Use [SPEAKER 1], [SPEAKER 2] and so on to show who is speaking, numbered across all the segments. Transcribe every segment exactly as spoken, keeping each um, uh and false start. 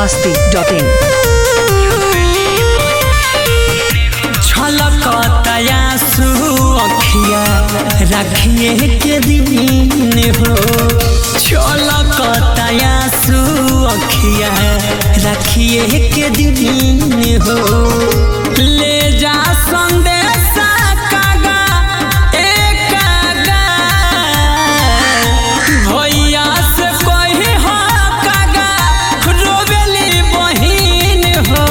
[SPEAKER 1] मस्ती dot इन।
[SPEAKER 2] छलकतया सुअखिया रखिए के दिन हो, छलकतया सुअखिया रखिए के दिन हो। ले जा संदेशा कागा एक कागा, भैया से कही हो कागा रोवेली बहिन हो।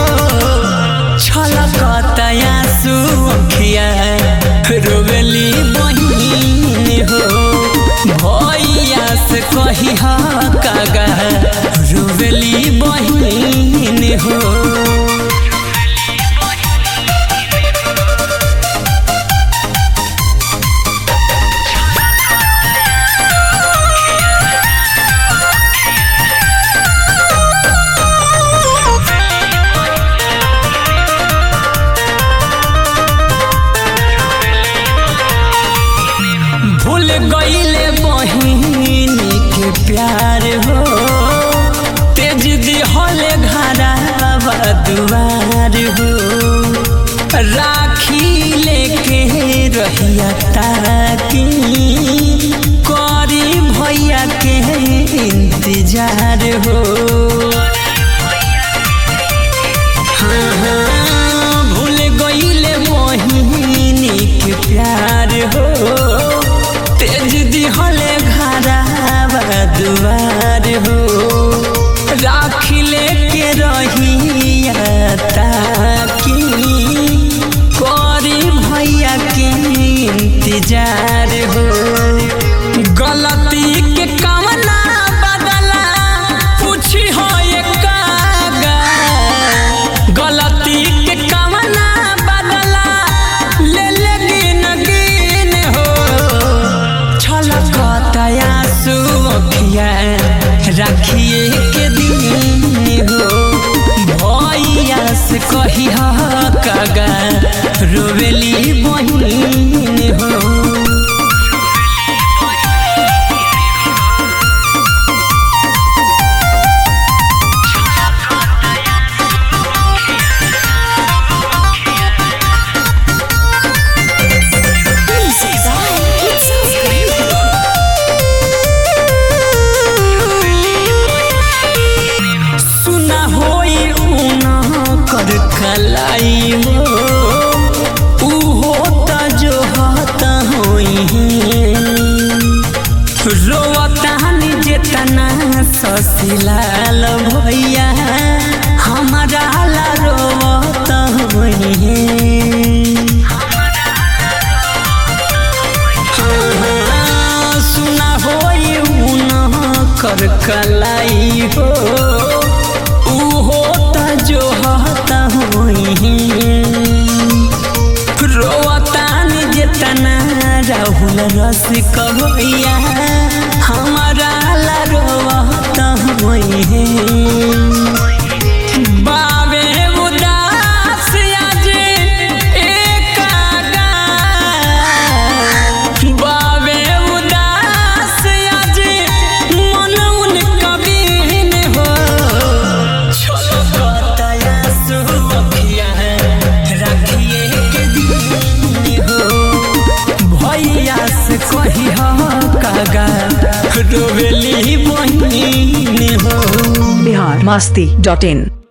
[SPEAKER 2] छलकतया सुअखिया रोवेली बहिन हो, भैया से कही हो कागा रोवेली बहिन हो। भूल गईले बहिन के प्यार हो, तेज दिहले घरवा दुआर हो। राखी लेके रहिया ताकि करी भैया के इंतजार हो। हाँ हाँ भूल गईले बहिन के प्यार हो, तेज दिहले घरवा दुआर हो। राखी लेके रहिया ताकि करी भैया के इंतजार हो। गलती के कवना बदला पूछी हो ये कागा, गलती के कवना बदला ले ले गिन गिन हो। छलकतया सुअखिया रखिए के दिन हो, भैया से कही हो कागा रोवेली बहिन हो। कलाई हो उहो त जो हता होई, रोवतानी जेतना ससिलाल भैया हमारा ला रोवत होई। हाँ सुना होई उन कर कलाई हो उहो त जो हता होई। रोवतानी जेतना राहुल रसिक भैया हमारा ला रोवत होई। बाबे उदास आज एक कागा, बाबे उदास आज मन उनका बिन हो। छलकतया सुअखिया रखिए के दिन हो, भैया से कही हो कागा रोवेली बहिन हो।
[SPEAKER 1] बिहार मस्ती डॉट इन।